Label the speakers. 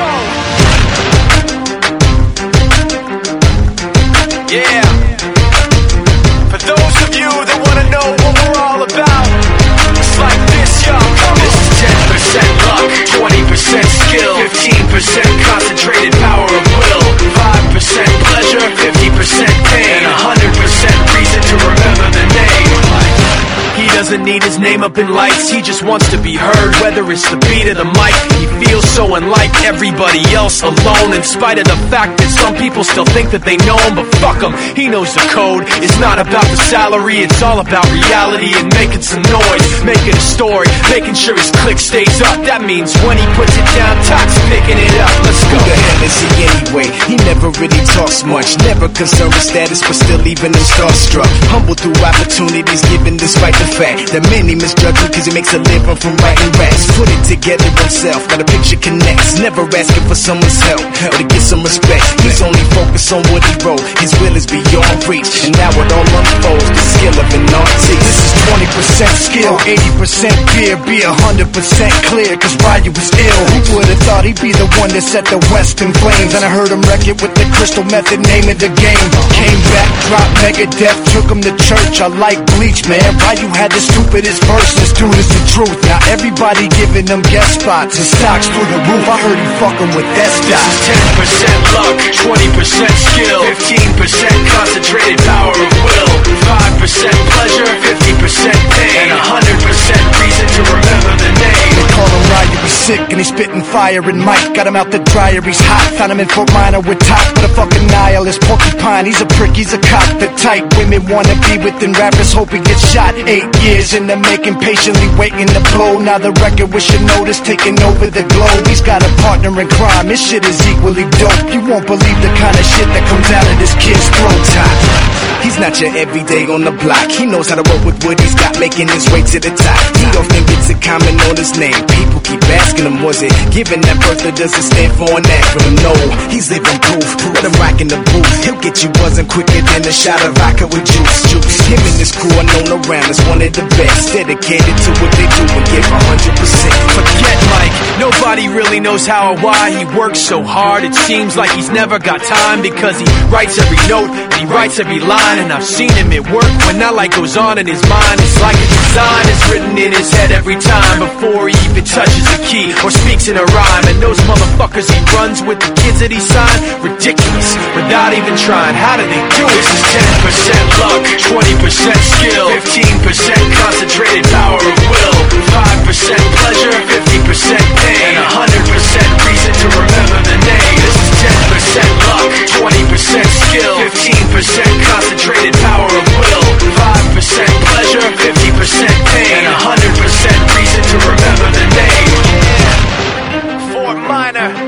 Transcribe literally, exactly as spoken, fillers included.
Speaker 1: go. Yeah. For those of you that wanna know what we're all about, it's like this, y'all. Come on. This is ten percent luck, twenty percent skill, fifteen percent concentrated power of will, five percent pleasure, fifty percent pain, and one hundred percent reason to remember the name. He doesn't need his name up in lights, he just wants to be heard, whether it's the beat or the mic. He feels so unlike everybody else, alone, in spite of the fact that some people still think that they know him. But fuck him, he knows the code. It's not about the salary, it's all about reality and making some noise, making a story, making sure his click stays up. That means when he puts it down, Tox picking it up. Let's go.
Speaker 2: Who the hell is he anyway? He never really talks much, never concerned with status, but still leaving him starstruck. Humble through opportunities given despite the fact that many misjudge him cause he makes a living from writing raps. Put it together himself, got a picture connects, never asking for someone's help or to get some respect. He's only focused on what he wrote, his will is beyond reach, and now it all unfolds, the skill of an artist. This is twenty percent skill, eighty percent fear, be one hundred percent clear, cause Ryu was ill. Who would've thought he'd be the one that set the West in flames? And I heard him wreck it with the Crystal Method, name of the game. Came back, dropped Megadeth, took him to church. I like Bleach, man. Ryu had the stupidest verses, dude, is the truth. Now everybody giving them guest spots and stocks through the roof. I heard he fucking with that stock.
Speaker 1: ten percent luck, twenty percent skill, fifteen percent concentrated power of will, five percent pleasure, fifty percent pain, and one hundred percent reason to remember the name.
Speaker 2: They call him Ryu, he's sick and he's spitting fire. And Mike got him out the dryer, he's hot. Found him in Fort Minor with top, but a fucking nihilist porcupine. He's a prick, he's a cop. The type women wanna be within rappers, hope he gets shot. Eight years in the making, patiently waiting to blow. Now the record with your notice taking over the globe. He's got a partner in crime, his shit is equally dope. You won't believe the kind of shit that comes out of this kid's throat. Top. He's not your everyday on the block. He knows how to work with what he's got, making his way to the top. He often gets a comment on his name. People keep asking him, was it given that birth or does it stand for an acronym? No, he's living proof. Let him rock in the booth. He'll get you buzzing quicker than a shot of vodka with juice. Juice. Him and his crew are known around as one of the best, dedicated to what they do and give one hundred percent.
Speaker 1: Forget Mike, nobody really knows how or why he works so hard. It seems like he's never got time because he writes every note and he writes every line. And I've seen him at work when that light goes on in his mind. It's like a design is written in his head every time before he even touches a key or speaks in a rhyme. And those motherfuckers he runs with, the kids that he signed, ridiculous, without even trying. How do they do it? This is ten percent luck, twenty percent skill, fifteen percent concentrated power of will, five percent pleasure, fifty percent pain, and one hundred percent reason to remember the name. This is ten percent luck, twenty percent skill, fifteen percent concentrated power of will, five percent pleasure, fifty percent pain, and one hundred percent reason to remember the name. Fort Minor.